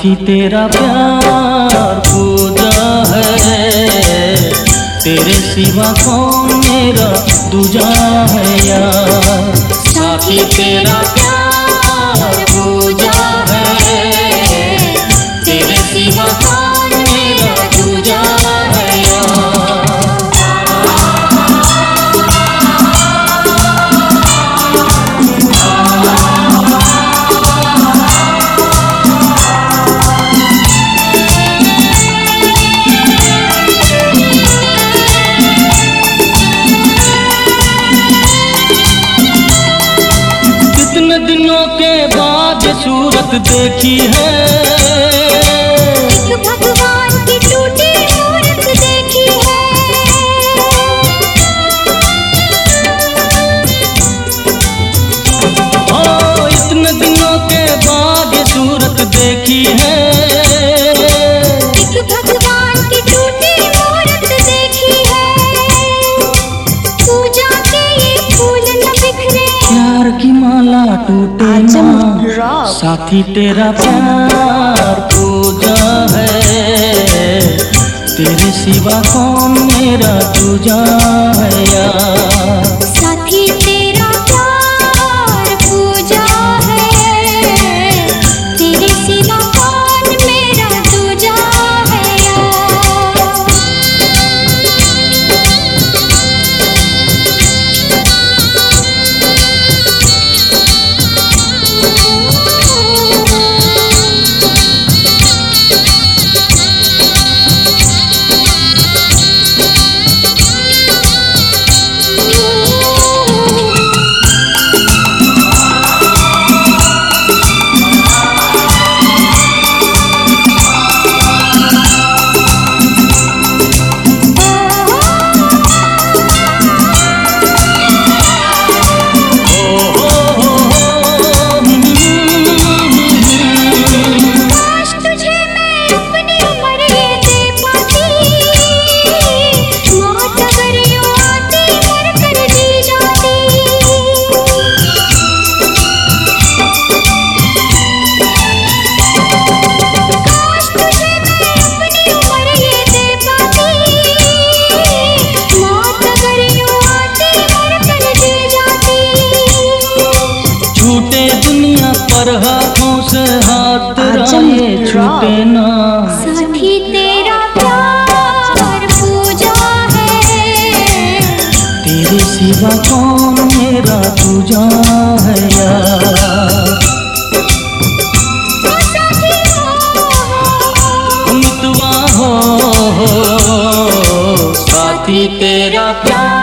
साथी तेरा प्यार पूजा है, तेरे सिवा कौन मेरा दूजा है यार। साथी तेरा प्यार पूजा है, तेरे सिवा कौन मेरा दूजा है यार। दिनों के बाद सूरत देखी है, एक भगवान की टूटी मूरत देखी है। ओ इतने दिनों के बाद सूरत देखी है, एक भगवान की टूटी मूरत देखी है। पूजा के ये फूल न बिखरे, प्यार की माला टूटे ना। साथी तेरा प्यार पूजा है, तेरे सिवा कौन मेरा दूजा है यार। साथी तेरा प्यार पूजा है, तेरे सिवा कौन मेरा दूजा है यार। पर हाथों से हाथ राहे छूटे ना। साथी तेरा प्यार पूजा है, तेरे सिवा कौन मेरा दूजा है यार। साथी मितवा हो साथी तेरा प्यार